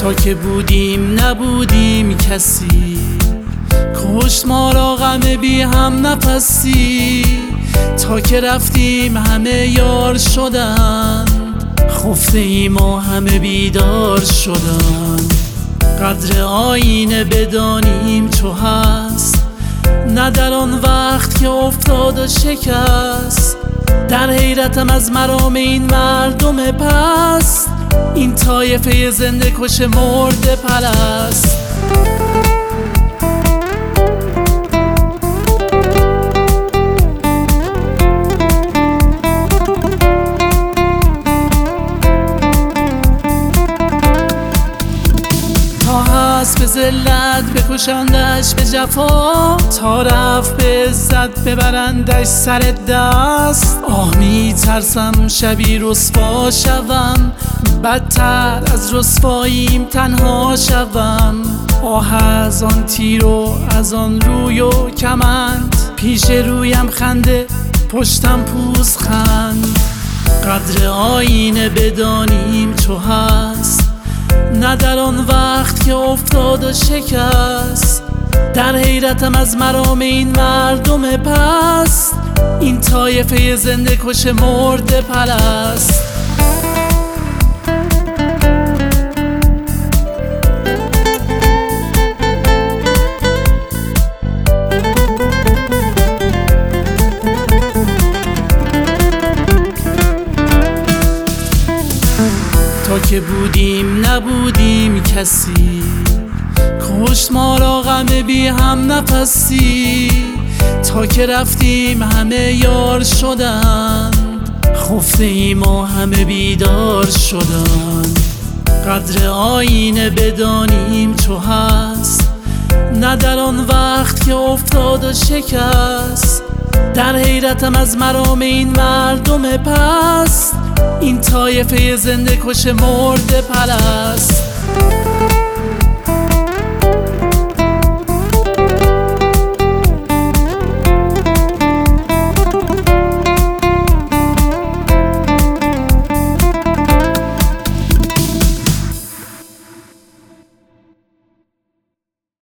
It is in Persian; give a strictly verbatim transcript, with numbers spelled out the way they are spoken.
تا که بودیم نبودیم کسی، کشت ما را غم بی هم نفسی. تا که رفتیم همه یار شدند، خفته ایم و همه بیدار شدند. قدر آینه بدانیم چو هست، نه در آن وقت که افتاد و شکست. در حیرتم از مرام این مردم پست، این طایفه زنده کش مرده پرست. به ذلت بکشندش به جفا، تا رفت به عزت ببرندش سر دست. آه می ترسم شبی رسوا شوم، بدتر از رسواییم تنها شوم. آه از آن تیر و از آن روی و کمند، پیش رویم خنده پشتم پوزخند. قدر آینه بدانیم چو هست، نه در آن وقت که افتاد و شکست. در حیرتم از مرام این مردم پست، این طایفه زنده کش مرده پرست. تا که بودیم نبودیم کسی، کشت ما را غم بی هم نفسی. تا که رفتیم همه یار شدند، خفته ایم و همه بیدار شدند. قدر آینه بدانیم چو هست، نه در آن وقت که افتاد و شکست. در حیرتم از مرام این مردم پست، این طایفه زنده کش مرده پرست.